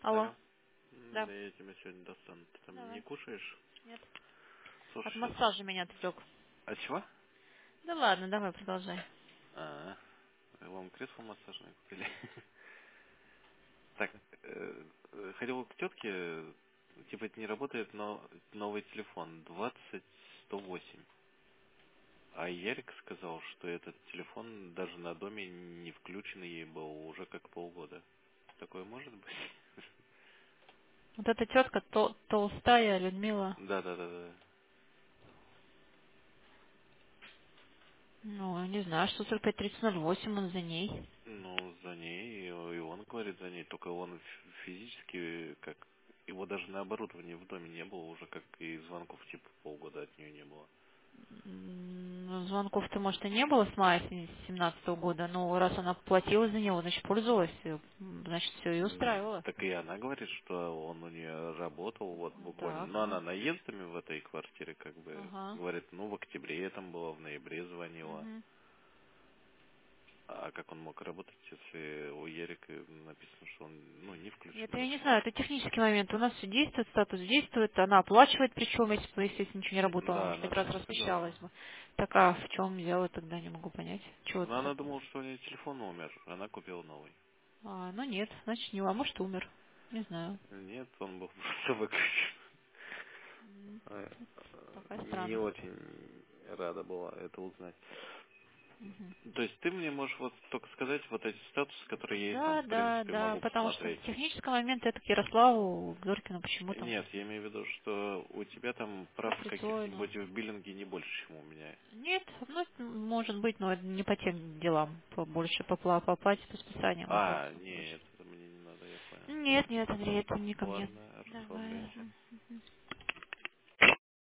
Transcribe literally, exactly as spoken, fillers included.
Алло. Алло. М, Да. Да я тебя сегодня достану. Ты там не Давай. кушаешь? Нет. От Слушай, сейчас. массажа меня отвлек. А чего? Да ладно, давай продолжай. А, вам кресло массажное купили. Так, э, э, ходил к тетке, э, типа это не работает, но новый телефон двадцать сто восемь. А Ярик сказал, что этот телефон даже на доме не включенный ей был уже как полгода. Такое может быть? Вот эта тетка то, толстая, Людмила. Да, да, да, да. Ну, не знаю, что сорок пять тридцать ноль восемь, он за ней. Ну, за ней, и он говорит за ней, только он ф- физически, как, его даже на оборудовании в доме не было, уже как и звонков типа полгода от нее не было. М, ну, звонков-то, может, и не было с мая семнадцатого года, но раз она платила за него, значит, пользовалась, э, м, значит, все ее М, устраивало. Так и она говорит, что он у нее работал вот буквально, Так, но ну, она наездами в этой квартире, как бы, ага. говорит, ну, в октябре я там была, в ноябре звонила. Мгм. А как он мог работать, если у Ерика написано, что он, ну, не Это включенный я не вообще? знаю, это технический момент. У нас все действует, статус действует, она оплачивает, причем, если бы, естественно, ничего не работало, она Да, уже она пять так раз и сказала. расписалась бы. Так, а в чем дело тогда, не могу понять. Чего Но ты она так? думала, что у нее телефон умер, она купила новый. А, ну нет, значит, не, а может, умер. Не знаю. Нет, он был просто выключен. М, А, Такая Не странность. очень рада была это узнать. Мгм. То есть ты мне можешь вот только сказать вот эти статусы, которые я и сам, Да, в да, принципе, да, могу потому что посмотреть. в техническом моменте это к Ярославу, к Зорькину почему-то. Нет, я имею в виду, что у тебя там Все прав присвоено. каких-нибудь в биллинге не больше, чем у меня. Нет, ну, может быть, но это не по тем делам, по, больше по, пла- по оплате, по списаниям А, вопросов больше. нет, это мне не надо, я понял. Нет, нет, Андрей, это не ко мне. Ладно, Давай. расслабляйся.